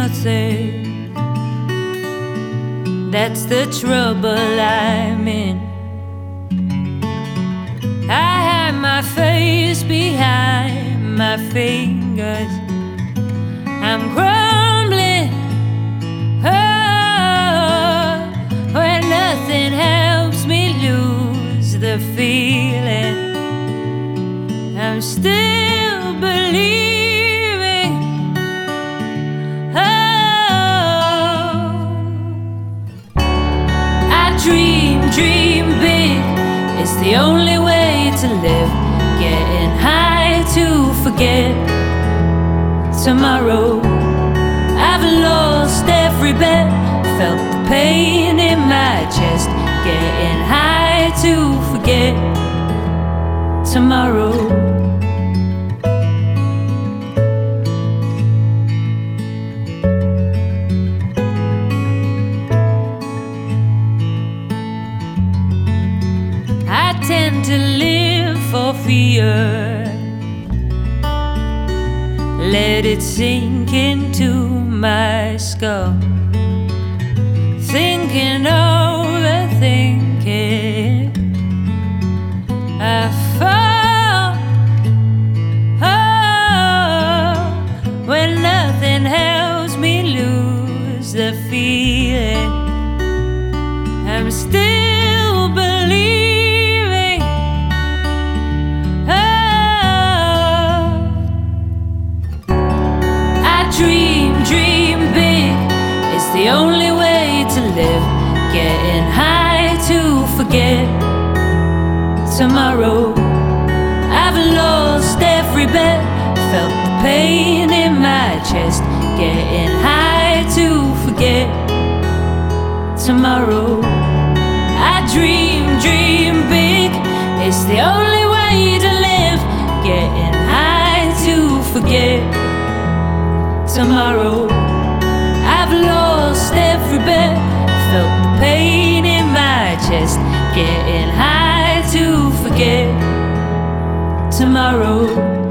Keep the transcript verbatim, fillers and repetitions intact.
nothing. That's the trouble I'm in. I hide my face behind my fingers. I'm crumbling, oh, when nothing helps me lose the feeling. I'm still believing, oh, I dream, dream big. It's the only way to live. Getting high to forget tomorrow. I've lost every bet, felt the pain in my chest. Getting high to forget tomorrow. I tend to live for fear. Let it sink into my skull. Thinking, overthinking, I fall, oh, when nothing helps me lose the feeling. I'm still believing, oh, I dream, dream big. It's the only way to live. Getting high to forget tomorrow. I've lost every bet, felt the pain in my chest. Getting high to forget tomorrow. I dream, dream big. It's the only way to live. Getting high to forget tomorrow. I've lost every bet, felt the pain in my chest. Getting high to forget tomorrow.